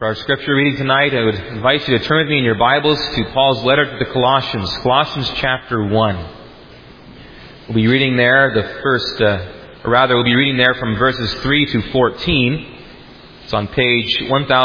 For our scripture reading tonight, I would invite you to turn with me in your Bibles to Paul's letter to the Colossians, Colossians chapter 1. We'll be reading there we'll be reading there from verses 3 to 14. It's on page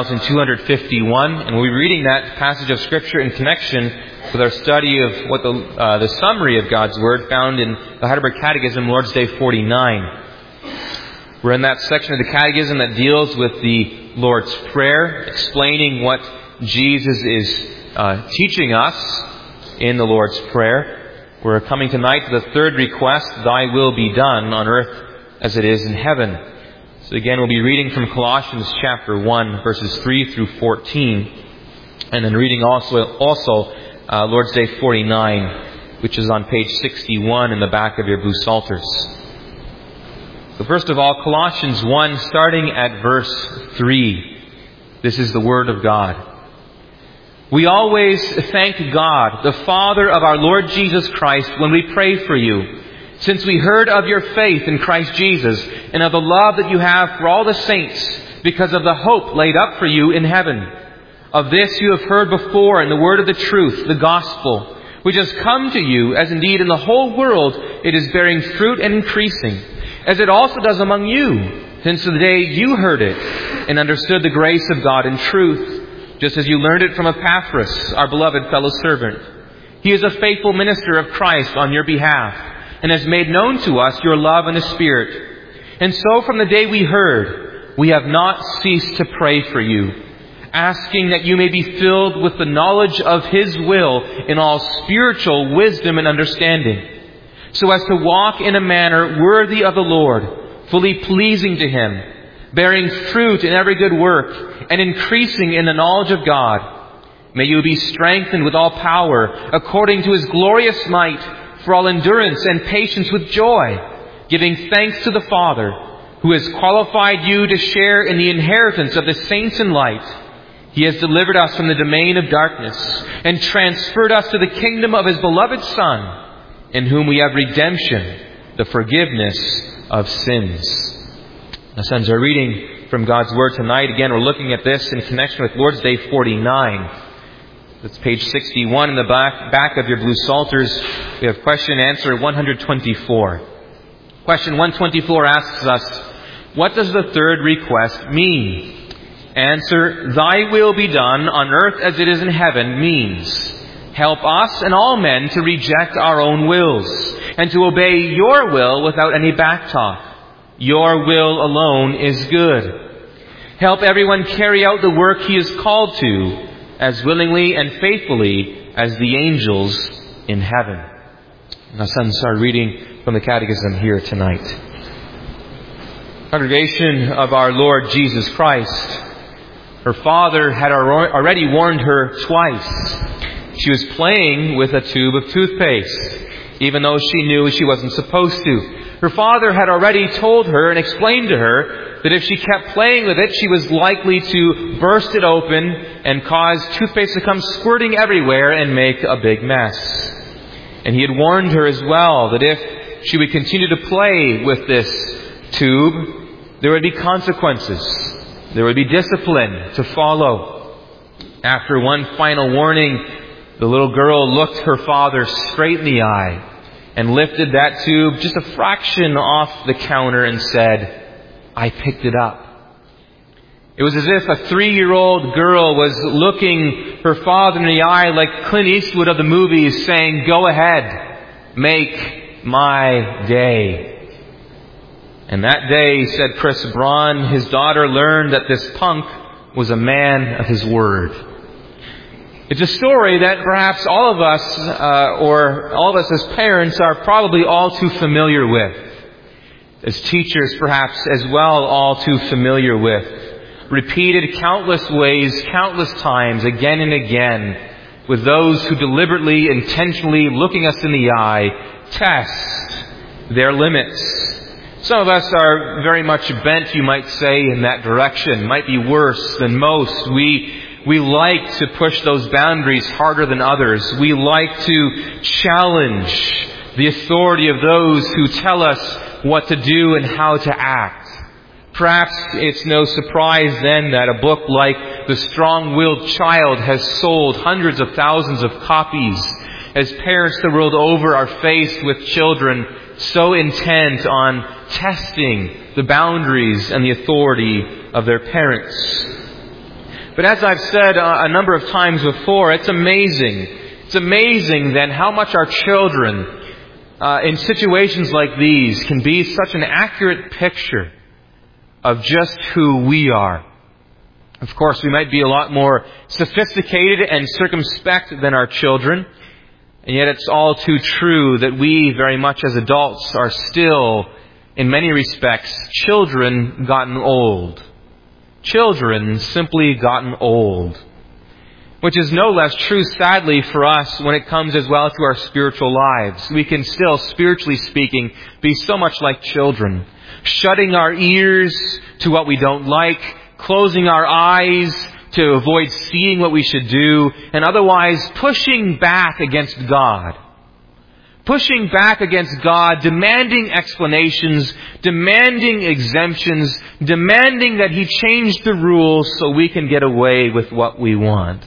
1251, and we'll be reading that passage of scripture in connection with our study of what the summary of God's Word found in the Heidelberg Catechism, Lord's Day 49. We're in that section of the Catechism that deals with the Lord's Prayer, explaining what Jesus is teaching us in the Lord's Prayer. We're coming tonight to the third request, Thy will be done on earth as it is in heaven. So again, we'll be reading from Colossians chapter 1, verses 3 through 14, and then reading also Lord's Day 49, which is on page 61 in the back of your blue psalters. So first of all, Colossians 1, starting at verse 3. This is the Word of God. We always thank God, the Father of our Lord Jesus Christ, when we pray for you, since we heard of your faith in Christ Jesus and of the love that you have for all the saints because of the hope laid up for you in heaven. Of this you have heard before in the word of the truth, the gospel, which has come to you, as indeed in the whole world it is bearing fruit and increasing, as it also does among you, since the day you heard it and understood the grace of God in truth, just as you learned it from Epaphras, our beloved fellow servant. He is a faithful minister of Christ on your behalf, and has made known to us your love in the Spirit. And so from the day we heard, we have not ceased to pray for you, asking that you may be filled with the knowledge of His will in all spiritual wisdom and understanding, so as to walk in a manner worthy of the Lord, fully pleasing to Him, bearing fruit in every good work, and increasing in the knowledge of God. May you be strengthened with all power, according to His glorious might, for all endurance and patience with joy, giving thanks to the Father, who has qualified you to share in the inheritance of the saints in light. He has delivered us from the domain of darkness and transferred us to the kingdom of His beloved Son, in whom we have redemption, the forgiveness of sins. Now, sons, our reading from God's Word tonight, again, we're looking at this in connection with Lord's Day 49. That's page 61 in the back of your blue psalters. We have question and answer 124. Question 124 asks us, what does the third request mean? Answer, Thy will be done on earth as it is in heaven means, help us and all men to reject our own wills and to obey your will without any backtalk. Your will alone is good. Help everyone carry out the work he is called to, as willingly and faithfully as the angels in heaven. Now, sons, our reading from the Catechism here tonight. Congregation of our Lord Jesus Christ, her father had already warned her twice. She was playing with a tube of toothpaste, even though she knew she wasn't supposed to. Her father had already told her and explained to her that if she kept playing with it, she was likely to burst it open and cause toothpaste to come squirting everywhere and make a big mess. And he had warned her as well that if she would continue to play with this tube, there would be consequences. There would be discipline to follow. After one final warning, the little girl looked her father straight in the eye and lifted that tube just a fraction off the counter and said, I picked it up. It was as if a 3-year-old girl was looking her father in the eye like Clint Eastwood of the movies, saying, go ahead, make my day. And that day, said Chris Braun, his daughter learned that this punk was a man of his word. It's a story that perhaps all of us, or all of us as parents, are probably all too familiar with. As teachers, perhaps as well, all too familiar with. Repeated countless ways, countless times, again and again, with those who deliberately, intentionally, looking us in the eye, test their limits. Some of us are very much bent, you might say, in that direction. Might be worse than most. We like to push those boundaries harder than others. We like to challenge the authority of those who tell us what to do and how to act. Perhaps it's no surprise then that a book like The Strong-Willed Child has sold hundreds of thousands of copies, as parents the world over are faced with children so intent on testing the boundaries and the authority of their parents. But as I've said a number of times before, it's amazing. It's amazing then how much our children in situations like these can be such an accurate picture of just who we are. Of course, we might be a lot more sophisticated and circumspect than our children, and yet it's all too true that we, very much as adults, are still, in many respects, children gotten old. Children simply gotten old. Which is no less true, sadly, for us when it comes as well to our spiritual lives. We can still, spiritually speaking, be so much like children. Shutting our ears to what we don't like, closing our eyes to avoid seeing what we should do, and otherwise pushing back against God. Pushing back against God, demanding explanations, demanding exemptions, demanding that He change the rules so we can get away with what we want.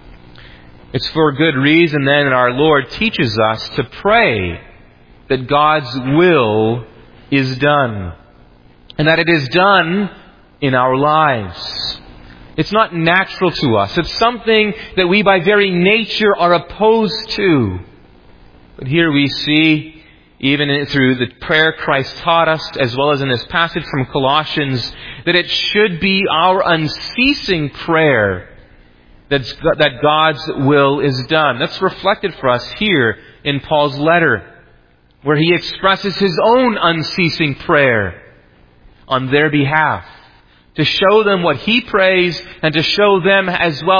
It's for good reason then that our Lord teaches us to pray that God's will is done, and that it is done in our lives. It's not natural to us. It's something that we by very nature are opposed to. But here we see, even through the prayer Christ taught us, as well as in this passage from Colossians, that it should be our unceasing prayer that God's will is done. That's reflected for us here in Paul's letter, where he expresses his own unceasing prayer on their behalf, to show them what he prays and to show them as well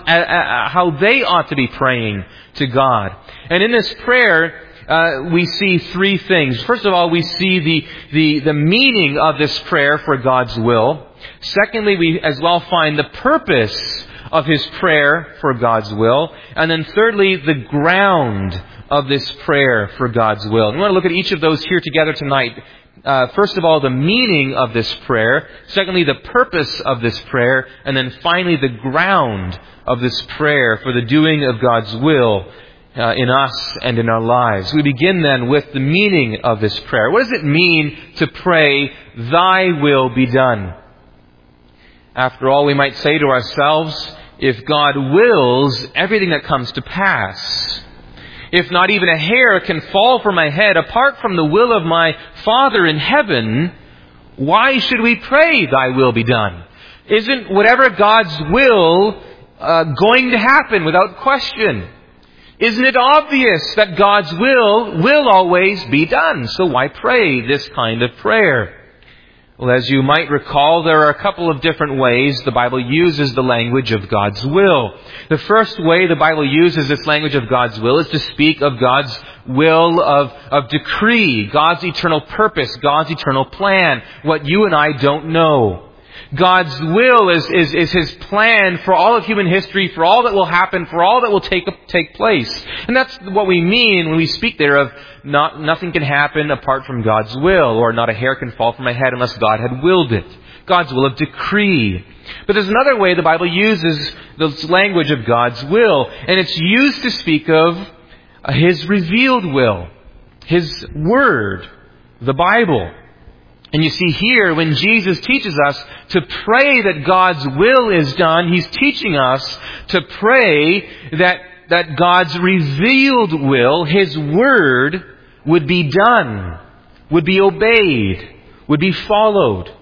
how they ought to be praying to God. And in this prayer, we see three things. First of all, we see the meaning of this prayer for God's will. Secondly, we as well find the purpose of his prayer for God's will. And then thirdly, the ground of this prayer for God's will. And we want to look at each of those here together tonight. First of all, the meaning of this prayer. Secondly, the purpose of this prayer. And then finally, the ground of this prayer for the doing of God's will in us and in our lives. We begin then with the meaning of this prayer. What does it mean to pray, "Thy will be done"? After all, we might say to ourselves, if God wills, everything that comes to pass. If not even a hair can fall from my head apart from the will of my Father in heaven, why should we pray, "Thy will be done"? Isn't whatever God's will going to happen without question? Isn't it obvious that God's will always be done? So why pray this kind of prayer? Well, as you might recall, there are a couple of different ways the Bible uses the language of God's will. The first way the Bible uses this language of God's will is to speak of God's will of decree, God's eternal purpose, God's eternal plan, what you and I don't know. God's will is His plan for all of human history, for all that will happen, for all that will take place. And that's what we mean when we speak there of nothing can happen apart from God's will, or not a hair can fall from my head unless God had willed it. God's will of decree. But there's another way the Bible uses this language of God's will, and it's used to speak of His revealed will, His Word, the Bible. And you see here, when Jesus teaches us to pray that God's will is done, He's teaching us to pray that God's revealed will, His Word, would be done, would be obeyed, would be followed.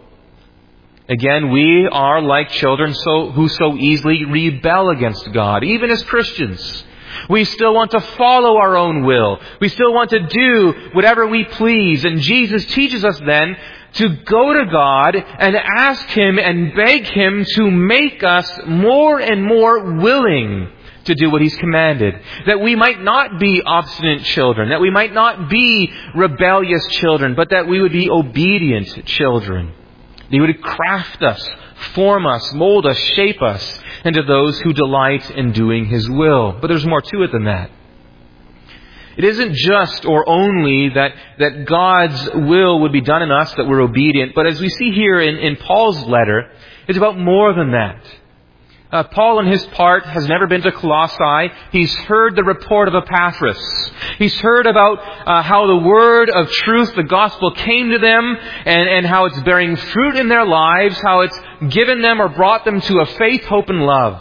Again, we are like children who so easily rebel against God, even as Christians. We still want to follow our own will. We still want to do whatever we please. And Jesus teaches us then to go to God and ask Him and beg Him to make us more and more willing to do what He's commanded. That we might not be obstinate children, that we might not be rebellious children, but that we would be obedient children. That He would craft us, form us, mold us, shape us into those who delight in doing His will. But there's more to it than that. It isn't just or only that God's will would be done in us, that we're obedient, but as we see here in Paul's letter, it's about more than that. Paul, on his part, has never been to Colossae. He's heard the report of Epaphras. He's heard about how the word of truth, the gospel, came to them and how it's bearing fruit in their lives, how it's given them or brought them to a faith, hope, and love.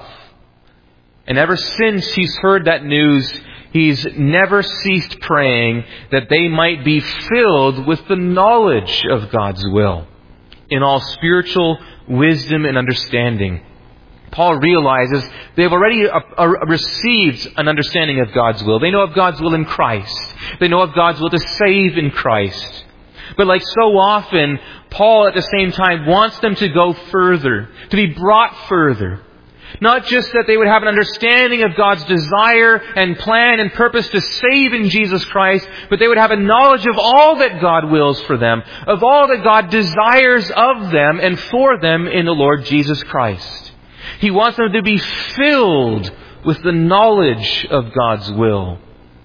And ever since he's heard that news, he's never ceased praying that they might be filled with the knowledge of God's will in all spiritual wisdom and understanding. Paul realizes they've already received an understanding of God's will. They know of God's will in Christ. They know of God's will to save in Christ. But like so often, Paul at the same time wants them to go further, to be brought further. Not just that they would have an understanding of God's desire and plan and purpose to save in Jesus Christ, but they would have a knowledge of all that God wills for them, of all that God desires of them and for them in the Lord Jesus Christ. He wants them to be filled with the knowledge of God's will.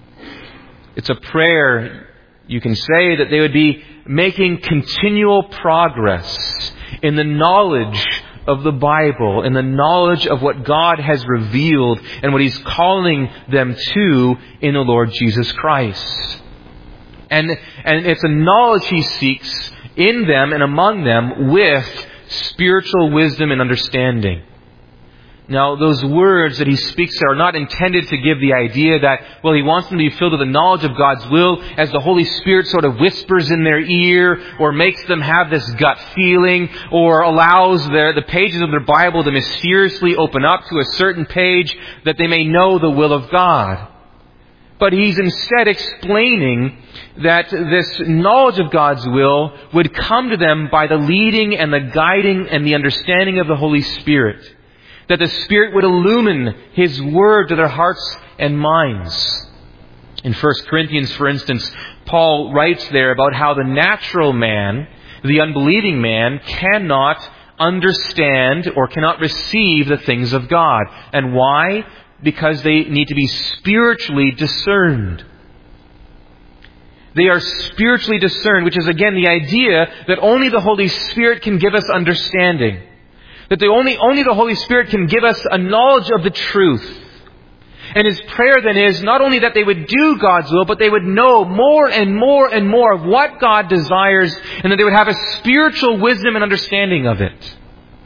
It's a prayer, you can say, that they would be making continual progress in the knowledge of the Bible, in the knowledge of what God has revealed and what He's calling them to in the Lord Jesus Christ. And it's a knowledge He seeks in them and among them with spiritual wisdom and understanding. Now, those words that he speaks are not intended to give the idea that, well, he wants them to be filled with the knowledge of God's will as the Holy Spirit sort of whispers in their ear or makes them have this gut feeling or allows the pages of their Bible to mysteriously open up to a certain page that they may know the will of God. But he's instead explaining that this knowledge of God's will would come to them by the leading and the guiding and the understanding of the Holy Spirit. That the Spirit would illumine His Word to their hearts and minds. In 1 Corinthians, for instance, Paul writes there about how the natural man, the unbelieving man, cannot understand or cannot receive the things of God. And why? Because they need to be spiritually discerned. They are spiritually discerned, which is again the idea that only the Holy Spirit can give us understanding. That only the Holy Spirit can give us a knowledge of the truth. And his prayer then is not only that they would do God's will, but they would know more and more and more of what God desires, and that they would have a spiritual wisdom and understanding of it.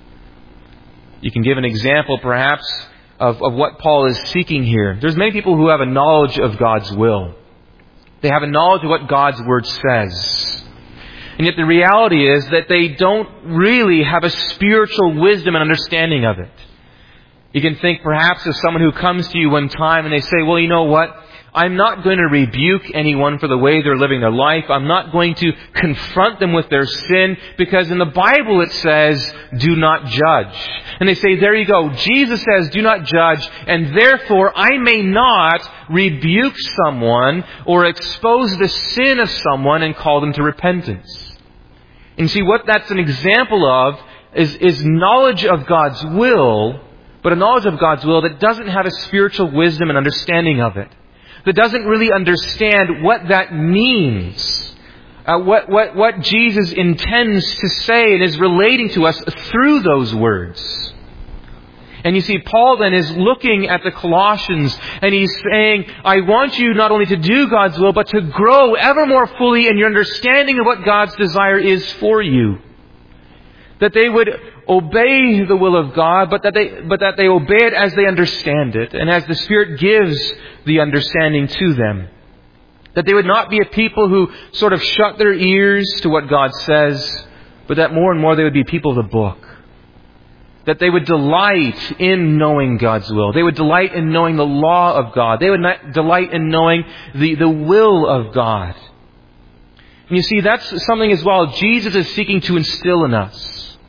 You can give an example, perhaps, of what Paul is seeking here. There's many people who have a knowledge of God's will. They have a knowledge of what God's Word says. And yet the reality is that they don't really have a spiritual wisdom and understanding of it. You can think perhaps of someone who comes to you one time and they say, well, you know what? I'm not going to rebuke anyone for the way they're living their life. I'm not going to confront them with their sin because in the Bible it says, do not judge. And they say, there you go. Jesus says, do not judge. And therefore, I may not rebuke someone or expose the sin of someone and call them to repentance. And see, what that's an example of is knowledge of God's will, but a knowledge of God's will that doesn't have a spiritual wisdom and understanding of it. That doesn't really understand what that means. What Jesus intends to say and is relating to us through those words. And you see, Paul then is looking at the Colossians and he's saying, I want you not only to do God's will, but to grow ever more fully in your understanding of what God's desire is for you. That they would obey the will of God, but that they obey it as they understand it, and as the Spirit gives the understanding to them. That they would not be a people who sort of shut their ears to what God says, but that more and more they would be people of the book. That they would delight in knowing God's will. They would delight in knowing the law of God. They would delight in knowing the will of God. And you see, that's something as well Jesus is seeking to instill in us.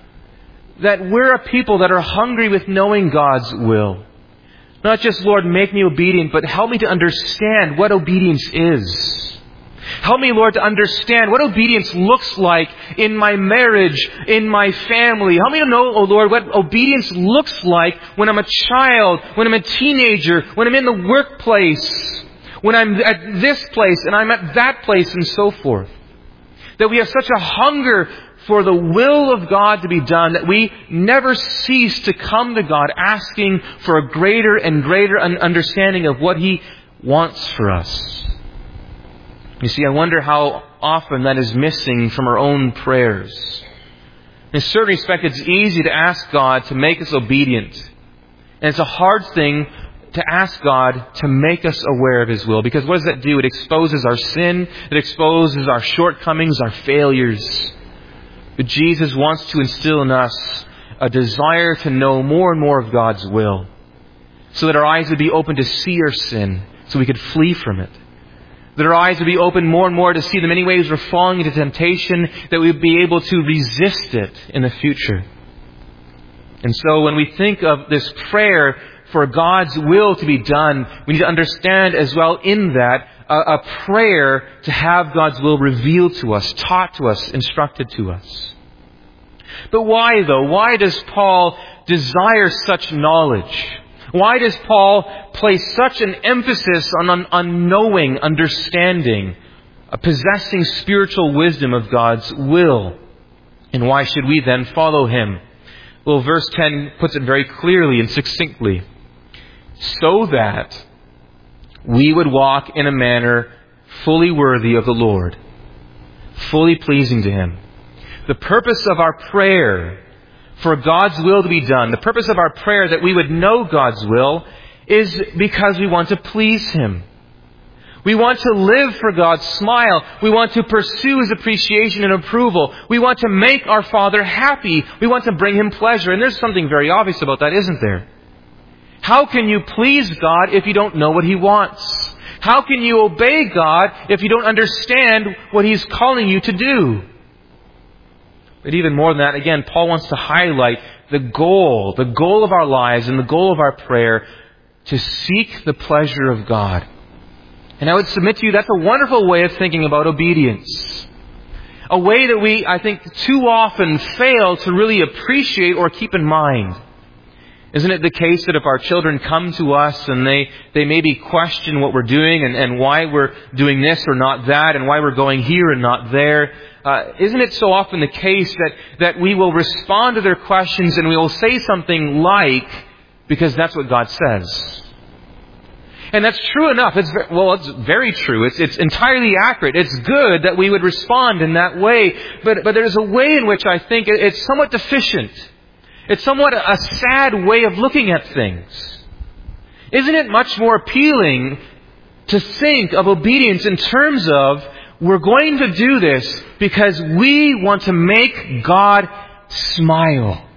That we're a people that are hungry with knowing God's will. Not just, Lord, make me obedient, but help me to understand what obedience is. Help me, Lord, to understand what obedience looks like in my marriage, in my family. Help me to know, oh Lord, what obedience looks like when I'm a child, when I'm a teenager, when I'm in the workplace. when I'm at this place and I'm at that place and so forth. That we have such a hunger for the will of God to be done that we never cease to come to God asking for a greater and greater understanding of what He wants for us. You see, I wonder how often that is missing from our own prayers. In a certain respect, it's easy to ask God to make us obedient. And it's a hard thing to ask God to make us aware of His will. Because what does that do? It exposes our sin. It exposes our shortcomings, our failures. But Jesus wants to instill in us a desire to know more and more of God's will. So that our eyes would be open to see our sin, so we could flee from it. That our eyes would be open more and more to see the many ways we're falling into temptation, that we would be able to resist it in the future. And so when we think of this prayer for God's will to be done, we need to understand as well in that a prayer to have God's will revealed to us, taught to us, instructed to us. But why though? Why does Paul desire such knowledge? Why does Paul place such an emphasis on knowing, understanding, possessing spiritual wisdom of God's will? And why should we then follow him? Well, verse 10 puts it very clearly and succinctly. So that we would walk in a manner fully worthy of the Lord, fully pleasing to Him. The purpose of our prayer for God's will to be done, the purpose of our prayer that we would know God's will, is because we want to please Him. We want to live for God's smile. We want to pursue His appreciation and approval. We want to make our Father happy. We want to bring Him pleasure. And there's something very obvious about that, isn't there? How can you please God if you don't know what He wants? How can you obey God if you don't understand what He's calling you to do? But even more than that, again, Paul wants to highlight the goal of our lives and the goal of our prayer, to seek the pleasure of God. And I would submit to you that's a wonderful way of thinking about obedience. A way that we, I think, too often fail to really appreciate or keep in mind. Isn't it the case that if our children come to us and they maybe question what we're doing and why we're doing this or not that and why we're going here and not there, isn't it so often the case that we will respond to their questions and we will say something like, because that's what God says. And that's true enough. It's very true. It's entirely accurate. It's good that we would respond in that way. But there's a way in which I think it's somewhat deficient. It's somewhat a sad way of looking at things. Isn't it much more appealing to think of obedience in terms of, we're going to do this because we want to make God smile.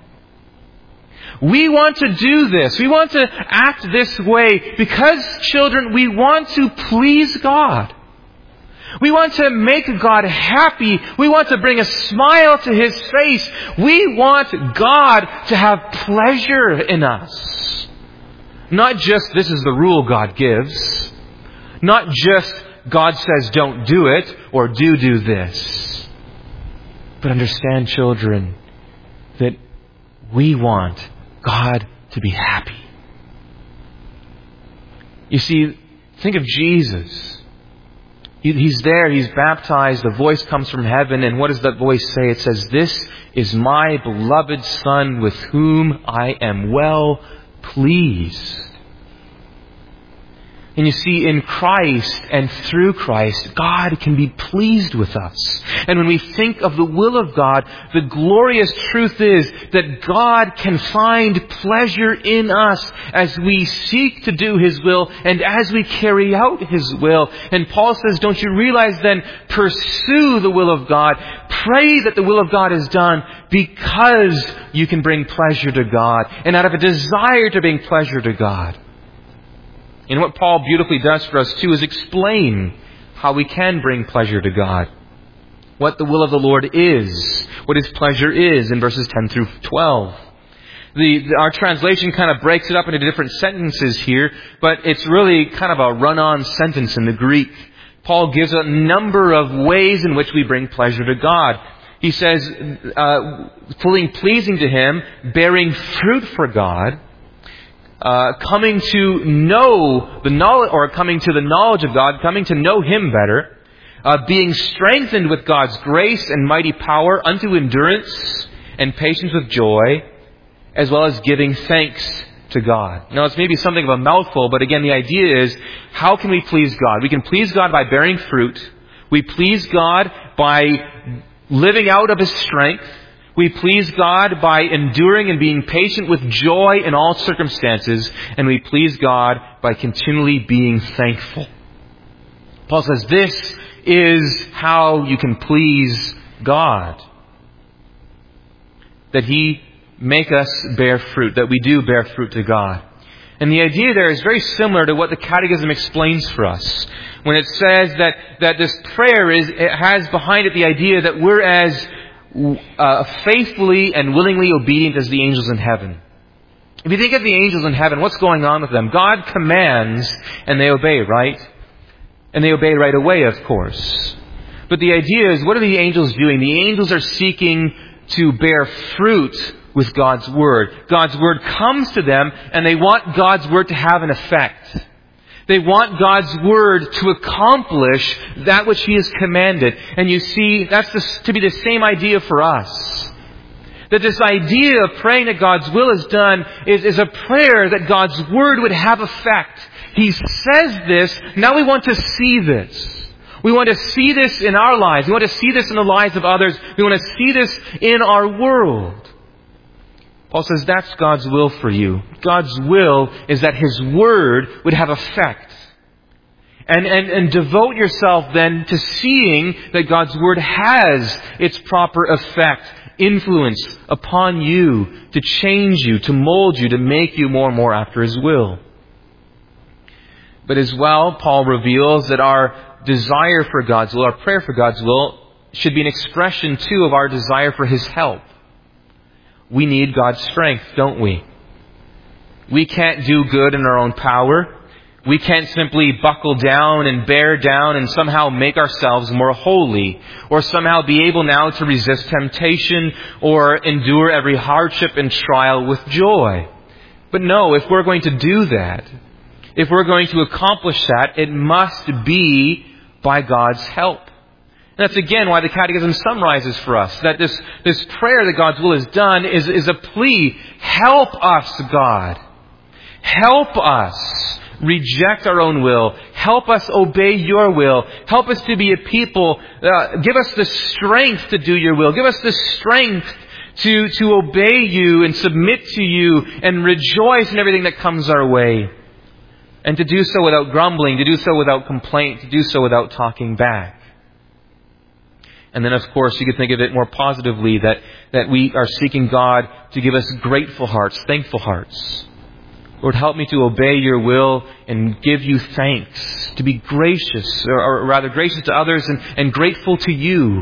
We want to do this. We want to act this way because, children, we want to please God. We want to make God happy. We want to bring a smile to His face. We want God to have pleasure in us. Not just this is the rule God gives. Not just God says don't do it or do this. But understand, children, that we want God to be happy. You see, think of Jesus. He's there, He's baptized, the voice comes from heaven, and what does that voice say? It says, "This is my beloved Son with whom I am well pleased." And you see, in Christ and through Christ, God can be pleased with us. And when we think of the will of God, the glorious truth is that God can find pleasure in us as we seek to do His will and as we carry out His will. And Paul says, don't you realize then, pursue the will of God. Pray that the will of God is done because you can bring pleasure to God. And out of a desire to bring pleasure to God. And what Paul beautifully does for us too is explain how we can bring pleasure to God. What the will of the Lord is. What His pleasure is in verses 10 through 12. Our translation kind of breaks it up into different sentences here, but it's really kind of a run-on sentence in the Greek. Paul gives a number of ways in which we bring pleasure to God. He says, fully pleasing to Him, bearing fruit for God, coming to know the knowledge, or coming to the knowledge of God, coming to know Him better, being strengthened with God's grace and mighty power unto endurance and patience with joy, as well as giving thanks to God. Now, it's maybe something of a mouthful, but again, the idea is, how can we please God? We can please God by bearing fruit. We please God by living out of His strength. We please God by enduring and being patient with joy in all circumstances. And we please God by continually being thankful. Paul says this is how you can please God. That He make us bear fruit, that we do bear fruit to God. And the idea there is very similar to what the Catechism explains for us. When it says that this prayer it has behind it the idea that we're as faithfully and willingly obedient as the angels in heaven. If you think of the angels in heaven, what's going on with them? God commands and they obey, right? And they obey right away, of course. But the idea is, what are the angels doing? The angels are seeking to bear fruit with God's Word. God's Word comes to them and they want God's Word to have an effect. They want God's Word to accomplish that which He has commanded. And you see, that's to be the same idea for us. That this idea of praying that God's will is done is a prayer that God's Word would have effect. He says this, now we want to see this. We want to see this in our lives. We want to see this in the lives of others. We want to see this in our world. Paul says that's God's will for you. God's will is that His Word would have effect. And devote yourself then to seeing that God's Word has its proper effect, influence upon you, to change you, to mold you, to make you more and more after His will. But as well, Paul reveals that our desire for God's will, our prayer for God's will, should be an expression too of our desire for His help. We need God's strength, don't we? We can't do good in our own power. We can't simply buckle down and bear down and somehow make ourselves more holy, or somehow be able now to resist temptation or endure every hardship and trial with joy. But no, if we're going to do that, if we're going to accomplish that, it must be by God's help. And that's again why the Catechism summarizes for us that this prayer that God's will is done is a plea. Help us, God. Help us reject our own will. Help us obey Your will. Help us to be a people. Give us the strength to do Your will. Give us the strength to obey You and submit to You and rejoice in everything that comes our way. And to do so without grumbling, to do so without complaint, to do so without talking back. And then, of course, you could think of it more positively, that we are seeking God to give us grateful hearts, thankful hearts. Lord, help me to obey Your will and give You thanks, to be gracious, or rather gracious to others and grateful to You.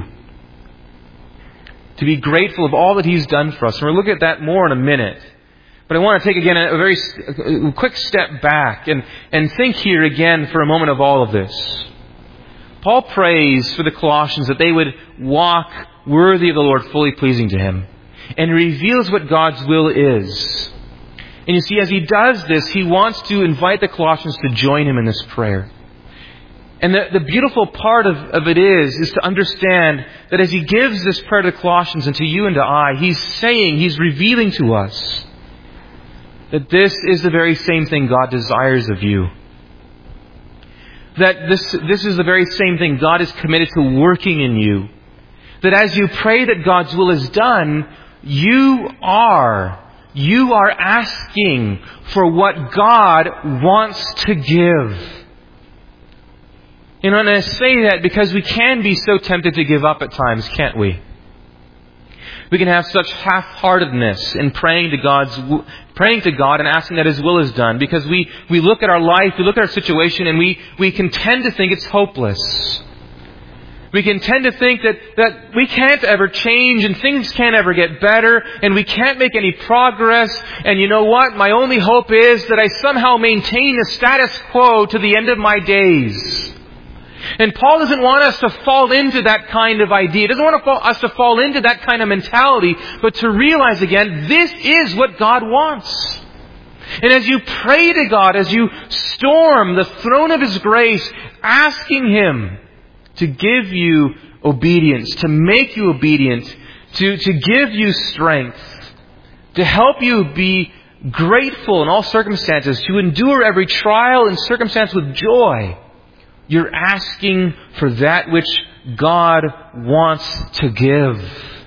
To be grateful of all that He's done for us. And we'll look at that more in a minute. But I want to take again a very quick step back and think here again for a moment of all of this. Paul prays for the Colossians that they would walk worthy of the Lord, fully pleasing to Him. And reveals what God's will is. And you see, as he does this, he wants to invite the Colossians to join him in this prayer. And the beautiful part of it is to understand that as he gives this prayer to the Colossians and to you and to I, he's revealing to us that this is the very same thing God desires of you. That this is the very same thing God is committed to working in you. That as you pray that God's will is done, you are asking for what God wants to give. And I say that because we can be so tempted to give up at times, can't we? We can have such half-heartedness in praying to God and asking that His will is done, because we look at our life, we look at our situation, and we can tend to think it's hopeless. We can tend to think that we can't ever change and things can't ever get better and we can't make any progress. And you know what? My only hope is that I somehow maintain the status quo to the end of my days. And Paul doesn't want us to fall into that kind of idea. He doesn't want us to fall into that kind of mentality, but to realize again, this is what God wants. And as you pray to God, as you storm the throne of His grace, asking Him to give you obedience, to make you obedient, to give you strength, to help you be grateful in all circumstances, to endure every trial and circumstance with joy, you're asking for that which God wants to give.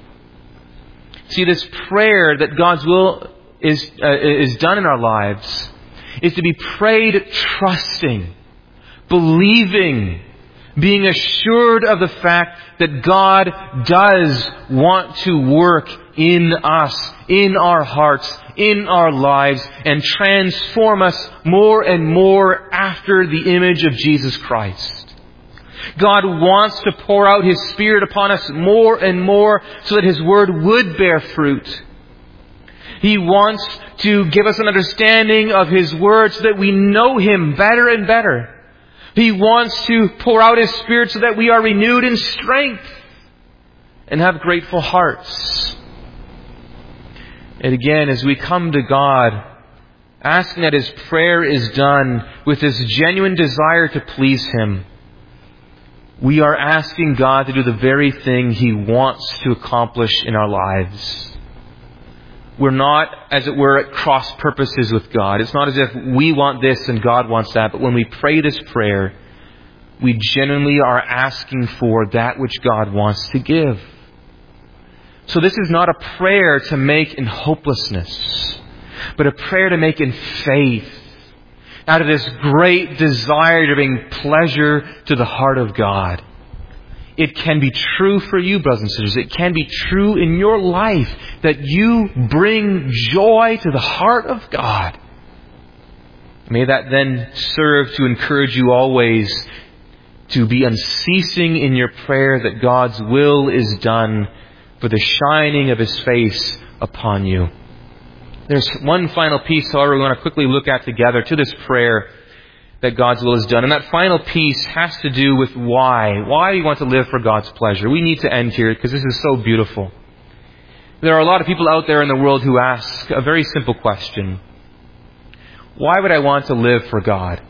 See, this prayer that God's will is done in our lives is to be prayed trusting, believing, being assured of the fact that God does want to work in us, in our hearts, in our lives, and transform us more and more after the image of Jesus Christ. God wants to pour out His Spirit upon us more and more so that His Word would bear fruit. He wants to give us an understanding of His Word so that we know Him better and better. He wants to pour out His Spirit so that we are renewed in strength and have grateful hearts. And again, as we come to God, asking that His prayer is done with this genuine desire to please Him, we are asking God to do the very thing He wants to accomplish in our lives. We're not, as it were, at cross purposes with God. It's not as if we want this and God wants that. But when we pray this prayer, we genuinely are asking for that which God wants to give. So this is not a prayer to make in hopelessness, but a prayer to make in faith, out of this great desire to bring pleasure to the heart of God. It can be true for you, brothers and sisters. It can be true in your life that you bring joy to the heart of God. May that then serve to encourage you always to be unceasing in your prayer that God's will is done for the shining of His face upon you. There's one final piece, however, we want to quickly look at together to this prayer that God's will is done. And that final piece has to do with why. Why we want to live for God's pleasure. We need to end here because this is so beautiful. There are a lot of people out there in the world who ask a very simple question. Why would I want to live for God?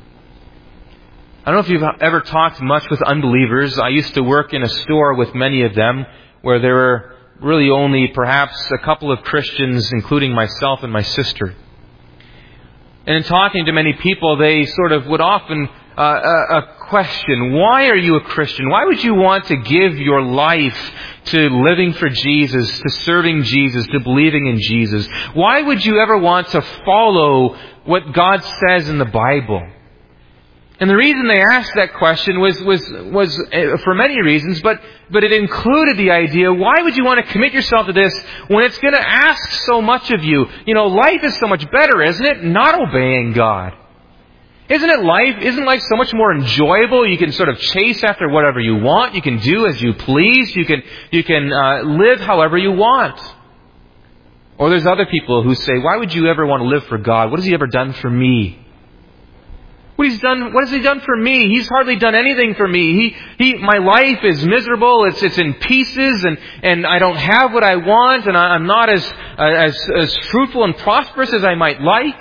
I don't know if you've ever talked much with unbelievers. I used to work in a store with many of them where there were really only perhaps a couple of Christians, including myself and my sister. And in talking to many people, they sort of would often question, why are you a Christian? Why would you want to give your life to living for Jesus, to serving Jesus, to believing in Jesus? Why would you ever want to follow what God says in the Bible? And the reason they asked that question was for many reasons, but it included the idea, why would you want to commit yourself to this when it's going to ask so much of you? You know, life is so much better, isn't it? Not obeying God. Isn't life so much more enjoyable? You can sort of chase after whatever you want. You can do as you please. You can live however you want. Or there's other people who say, why would you ever want to live for God? What has He ever done for me? What has He done for me? He's hardly done anything for me. My life is miserable. It's in pieces, and I don't have what I want, and I'm not as fruitful and prosperous as I might like.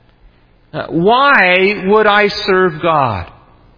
Why would I serve God?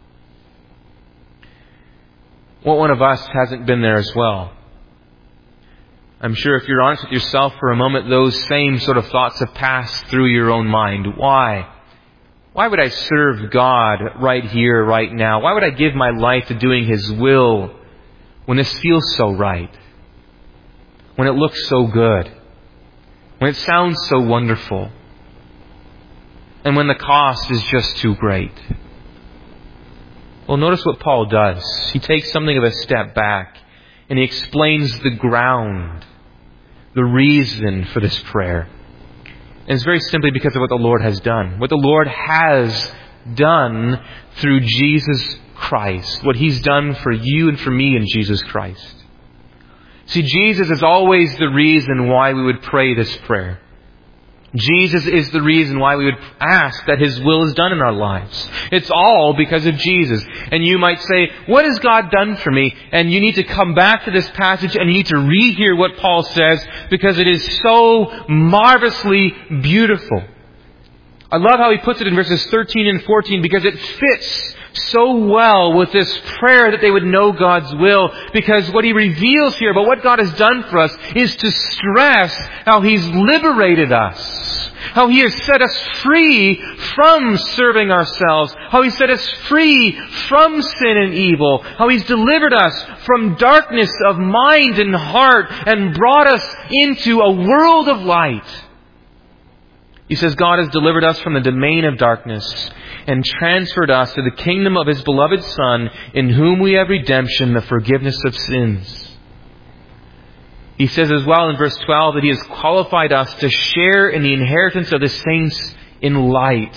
What one of us hasn't been there as well? I'm sure if you're honest with yourself for a moment, those same sort of thoughts have passed through your own mind. Why? Why would I serve God right here, right now? Why would I give my life to doing His will when this feels so right? When it looks so good? When it sounds so wonderful? And when the cost is just too great? Well, notice what Paul does. He takes something of a step back and he explains the ground, the reason for this prayer. And it's very simply because of what the Lord has done. What the Lord has done through Jesus Christ. What He's done for you and for me in Jesus Christ. See, Jesus is always the reason why we would pray this prayer. Jesus is the reason why we would ask that His will is done in our lives. It's all because of Jesus. And you might say, what has God done for me? And you need to come back to this passage and you need to rehear what Paul says because it is so marvelously beautiful. I love how he puts it in verses 13 and 14 because it fits so well with this prayer that they would know God's will. Because what he reveals here about what God has done for us is to stress how He's liberated us. How He has set us free from serving ourselves. How He set us free from sin and evil. How He's delivered us from darkness of mind and heart and brought us into a world of light. He says God has delivered us from the domain of darkness and transferred us to the kingdom of His beloved Son, in whom we have redemption, the forgiveness of sins. He says as well in verse 12 that He has qualified us to share in the inheritance of the saints in light.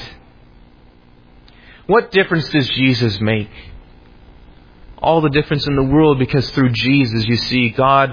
What difference does Jesus make? All the difference in the world, because through Jesus, you see, God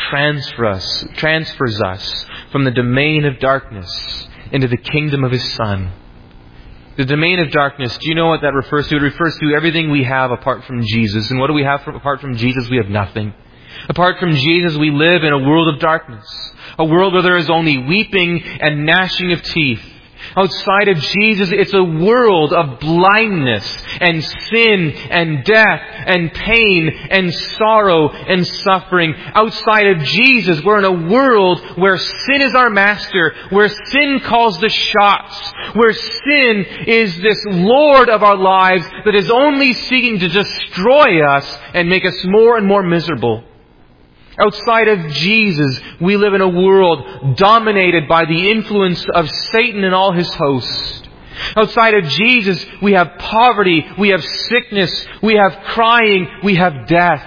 transfers us from the domain of darkness into the kingdom of His Son. The domain of darkness, do you know what that refers to? It refers to everything we have apart from Jesus. And what do we have apart from Jesus? We have nothing. Apart from Jesus, we live in a world of darkness. A world where there is only weeping and gnashing of teeth. Outside of Jesus, it's a world of blindness and sin and death and pain and sorrow and suffering. Outside of Jesus, we're in a world where sin is our master, where sin calls the shots, where sin is this Lord of our lives that is only seeking to destroy us and make us more and more miserable. Outside of Jesus, we live in a world dominated by the influence of Satan and all his hosts. Outside of Jesus, we have poverty, we have sickness, we have crying, we have death.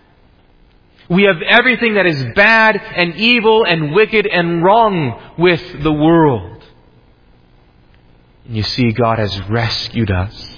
We have everything that is bad and evil and wicked and wrong with the world. And you see, God has rescued us.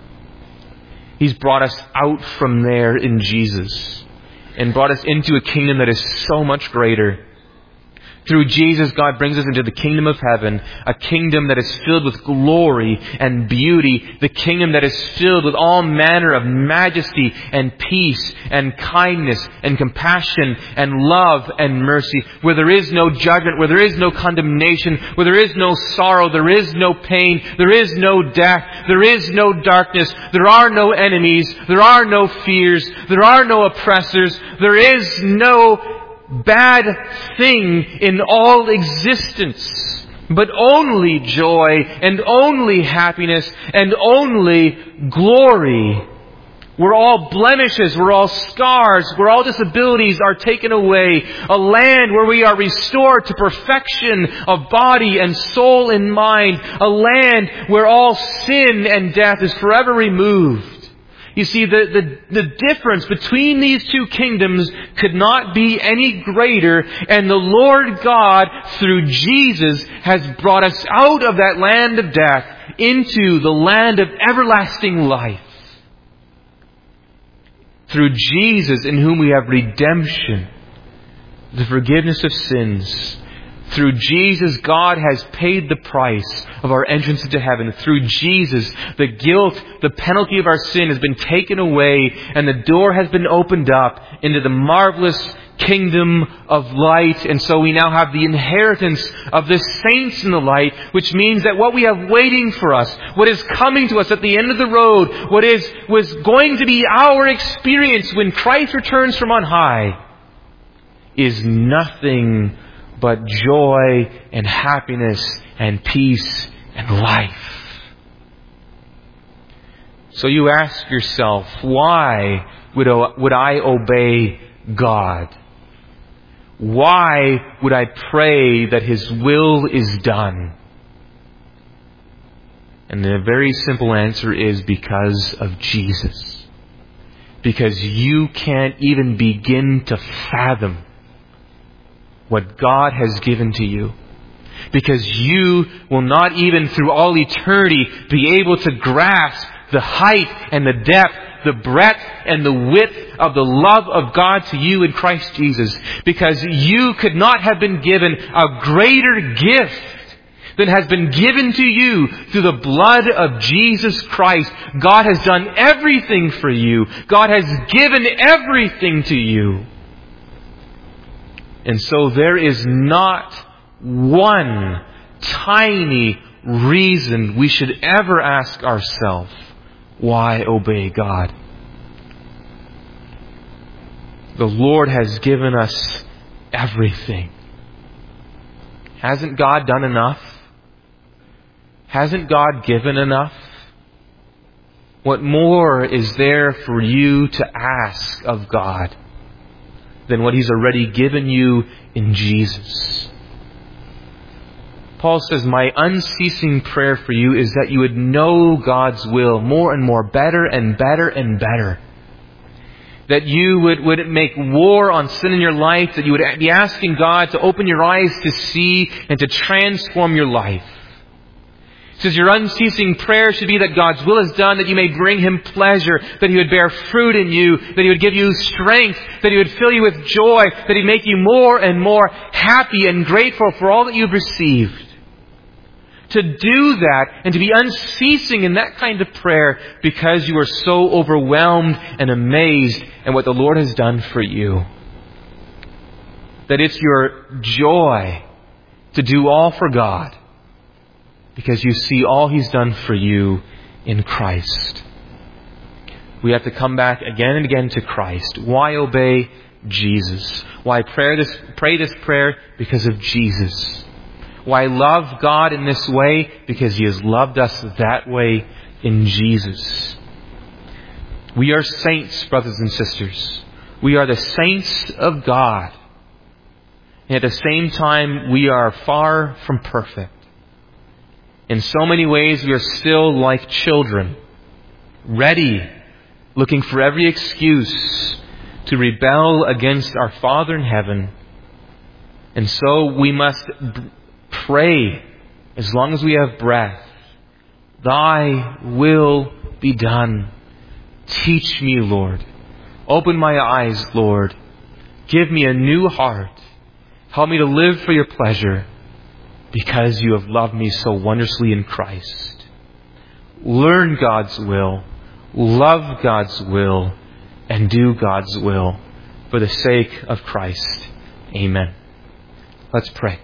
He's brought us out from there in Jesus and brought us into a kingdom that is so much greater. Through Jesus, God brings us into the kingdom of heaven, a kingdom that is filled with glory and beauty, the kingdom that is filled with all manner of majesty and peace and kindness and compassion and love and mercy, where there is no judgment, where there is no condemnation, where there is no sorrow, there is no pain, there is no death, there is no darkness, there are no enemies, there are no fears, there are no oppressors, there is no bad thing in all existence, but only joy and only happiness and only glory. Where all blemishes, where all scars, where all disabilities are taken away. A land where we are restored to perfection of body and soul and mind. A land where all sin and death is forever removed. You see, the difference between these two kingdoms could not be any greater, and the Lord God, through Jesus, has brought us out of that land of death into the land of everlasting life. Through Jesus, in whom we have redemption, the forgiveness of sins. Through Jesus, God has paid the price of our entrance into heaven. Through Jesus, the guilt, the penalty of our sin has been taken away, and the door has been opened up into the marvelous kingdom of light. And so we now have the inheritance of the saints in the light, which means that what we have waiting for us, what is coming to us at the end of the road, was going to be our experience when Christ returns from on high, is nothing but joy and happiness and peace and life. So you ask yourself, why would I obey God? Why would I pray that His will is done? And the very simple answer is because of Jesus. Because you can't even begin to fathom what God has given to you. Because you will not even through all eternity be able to grasp the height and the depth, the breadth and the width of the love of God to you in Christ Jesus. Because you could not have been given a greater gift than has been given to you through the blood of Jesus Christ. God has done everything for you. God has given everything to you. And so there is not one tiny reason we should ever ask ourselves, why obey God? The Lord has given us everything. Hasn't God done enough? Hasn't God given enough? What more is there for you to ask of God than what He's already given you in Jesus? Paul says, my unceasing prayer for you is that you would know God's will more and more, better and better and better. That you would make war on sin in your life, that you would be asking God to open your eyes to see and to transform your life. He says your unceasing prayer should be that God's will is done, that you may bring Him pleasure, that He would bear fruit in you, that He would give you strength, that He would fill you with joy, that He'd make you more and more happy and grateful for all that you've received. To do that and to be unceasing in that kind of prayer because you are so overwhelmed and amazed at what the Lord has done for you. That it's your joy to do all for God because you see all He's done for you in Christ. We have to come back again and again to Christ. Why obey Jesus? Why pray this prayer? Because of Jesus. Why love God in this way? Because He has loved us that way in Jesus. We are saints, brothers and sisters. We are the saints of God. And at the same time, we are far from perfect. In so many ways, we are still like children, ready, looking for every excuse to rebel against our Father in heaven. And so we must pray as long as we have breath. Thy will be done. Teach me, Lord. Open my eyes, Lord. Give me a new heart. Help me to live for your pleasure because you have loved me so wondrously in Christ. Learn God's will. Love God's will. And do God's will for the sake of Christ. Amen. Let's pray.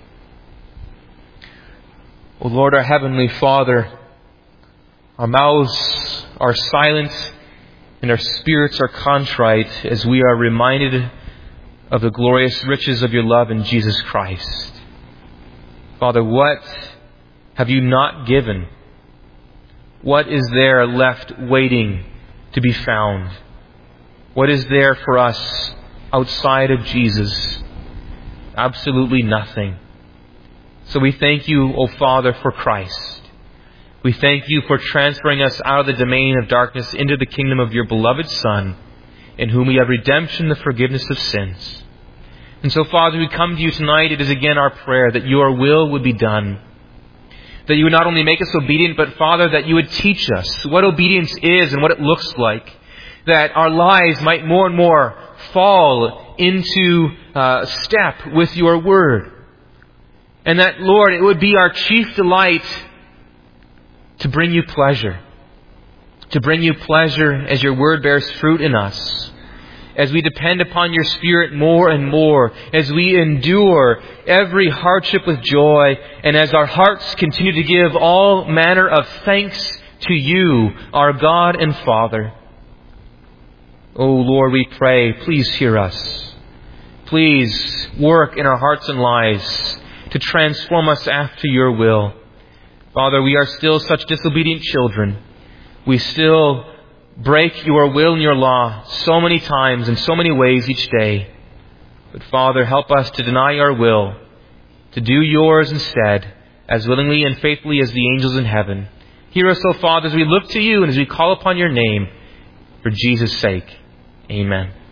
O Lord, our Heavenly Father, our mouths are silent and our spirits are contrite as we are reminded of the glorious riches of your love in Jesus Christ. Father, what have you not given? What is there left waiting to be found? What is there for us outside of Jesus? Absolutely nothing. So we thank you, O Father, for Christ. We thank you for transferring us out of the domain of darkness into the kingdom of your beloved Son, in whom we have redemption, the forgiveness of sins. And so, Father, we come to you tonight. It is again our prayer that your will would be done. That you would not only make us obedient, but, Father, that you would teach us what obedience is and what it looks like. That our lives might more and more fall into step with your word. And that, Lord, it would be our chief delight to bring you pleasure. To bring you pleasure as your word bears fruit in us. As we depend upon your Spirit more and more. As we endure every hardship with joy. And as our hearts continue to give all manner of thanks to you, our God and Father. Oh Lord, we pray, please hear us. Please work in our hearts and lives to transform us after your will. Father, we are still such disobedient children. We still break your will and your law so many times in so many ways each day. But Father, help us to deny our will, to do yours instead, as willingly and faithfully as the angels in heaven. Hear us, O Father, as we look to you and as we call upon your name, for Jesus' sake. Amen.